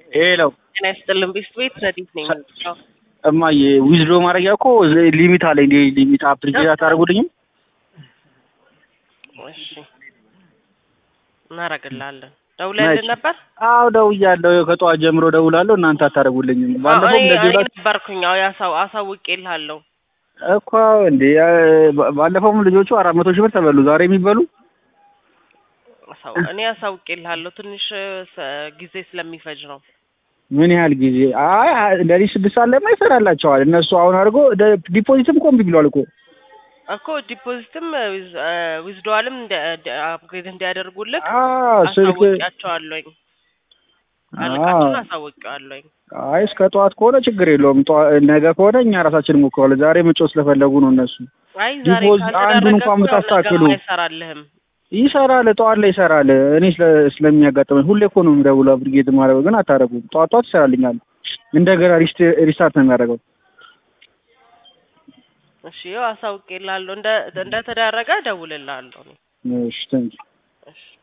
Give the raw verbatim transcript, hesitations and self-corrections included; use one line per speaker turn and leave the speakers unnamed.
ሄሎ
ጤና ይስጥልን ቢስት ረዲት ነኝ።
እማዬ ዊዝድሮ ማድረጊያ እኮ ሊሚት አለ እንዴ? ሊሚት አፕሪኬት አታደርጉልኝም?
እሺ እናደርግልሃለን። ደውለህልን ነበር?
አዎ ደውያለሁ። ከጠዋት ጀምሮ ደውላለሁ፣ እናንተ አታደርጉልኝም። ባለፈው እንደዚህ ብላ
ነበርኩኝ። አዎ ያሳው አሳውቄልሃለሁ
እኮ እንዴ። ባለፈውም ልጆቹ አራት መቶ ሺህ ብር ተበሉ። ዛሬ የሚበሉ
አሳው እኔ አሳውቄልሃለሁ። ትንሽ ጊዜ ስለሚፈጅ ነው።
ምን ያህል ጊዜ? አይ ለሊት ስድስት ሰዓት ላይ ይሰራላቸዋል እነሱ። አሁን አድርጎ ዲፖዚትም እኮ እምቢ ብሏል እኮ
እኮ ዲፖዚትም ዊዝድሮዋልም አፕግሬድ እንዲያደርጉልህ
ስልክ
አሳውቂያቸዋለሁኝ። አለቃቸውን አሳውቂዋለሁኝ።
አይ እስከ ጠዋት ከሆነ ችግር የለውም። ነገ ከሆነ እኛ ራሳችን እንሞክረዋለን። ዛሬ መጮህ ስለፈለጉ ነው እነሱ።
አይ ዛሬ
አንዱን እንኳን ብታስተካክሉ
አይሰራልህም።
ይሰራል፣ ጠዋት ላይ ይሰራል። እኔ ስለሚያጋጥመኝ ሁሌ እኮ ነው የምደውለው አፕግሬድ ማድረግ፣ ግን አታደርጉም። ጠዋት ጠዋት ይሰራልኛል። እንደገና ሪስታርት ነው የሚያደርገው።
እሺ ያው አሳውቄልሃለሁ። እንደ እንደተደረገ እደውልልሃለሁ።
እሺ ቴንክ ዩ።
እሺ